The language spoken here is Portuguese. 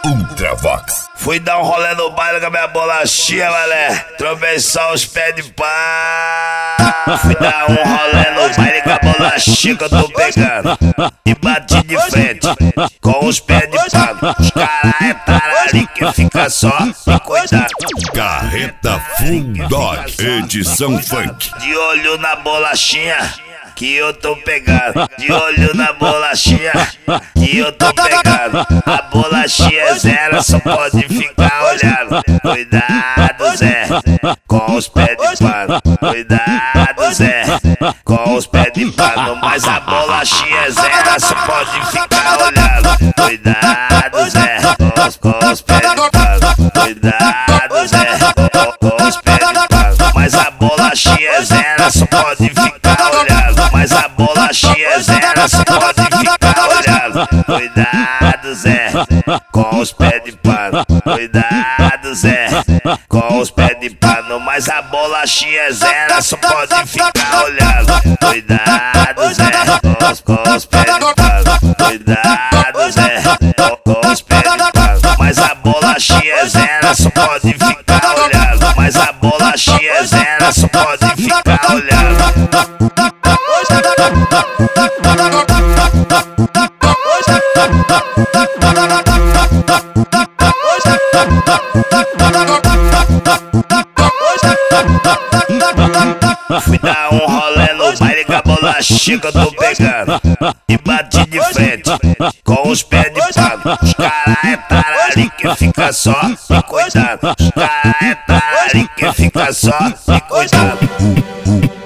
Ultravox. Fui dar um rolê no baile com a minha bolachinha, mané. Trovei só os pés de pá. Fui dar um rolê no baile com a bolachinha que eu tô pegando. E bati de frente com os pés de pá. Os caras é tarari que fica só e cuidado. Carreta Full Dog, edição funk. De olho na bolachinha que eu tô pegando, de olho na bolachinha que eu tô pegando. A bolachinha é zero, só pode ficar olhando. Cuidado, Zé, com os pés de pano. Cuidado, Zé, com os pés de pano. Mas a bolachinha é zero, só pode ficar olhando. Cuidado, Zé, com os pés de pano. Cuidado, Zé, com os pés de pano. Mas a bolachinha é zero, só pode ficar olhando. Mas a bolachinha é zero, só pode ficar olhando. Cuidado, Zé, com os pés de pano. Cuidado, Zé, com os pés de pano. Mas a bolachinha é zero, só pode ficar olhando. Cuidado, Zé, com os pés de pano. Cuidado, Zé, com os pés de pano. Mas a bolachinha é zero, só pode ficar olhando. Mas a bolachinha é zero, só pode ficar olhando. Fui dar um rolê no baile com a bolachinha que eu tô pegando. E bati de frente com os pés de pano. Os caras é tarari que fica só e cuidado. Os caras é tarari que fica só e cuidado.